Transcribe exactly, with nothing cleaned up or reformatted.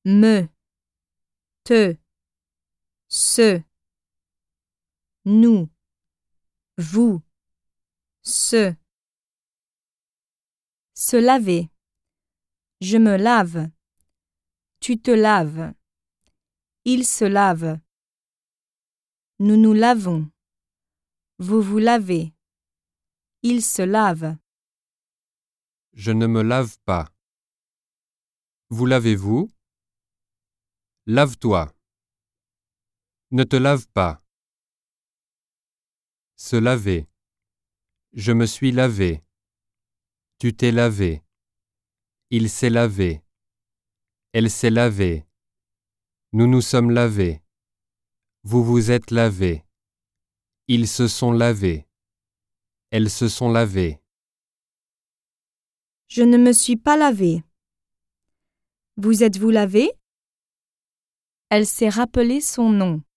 me, te, ce, nous, vous, ce. Se laver. Je me lave. Tu te laves. Il se lave. Nous nous lavons. Vous vous lavez. Il se lave. Je ne me lave pas. Vous lavez-vous? Lave-toi. Ne te lave pas. Se laver. Je me suis lavé. Tu t'es lavé. Il s'est lavé. Elle s'est lavée. Nous nous sommes lavés. Vous vous êtes lavés. Ils se sont lavés. Elles se sont lavées. Je ne me suis pas lavée. Vous êtes-vous lavé? Elle s'est rappelé son nom.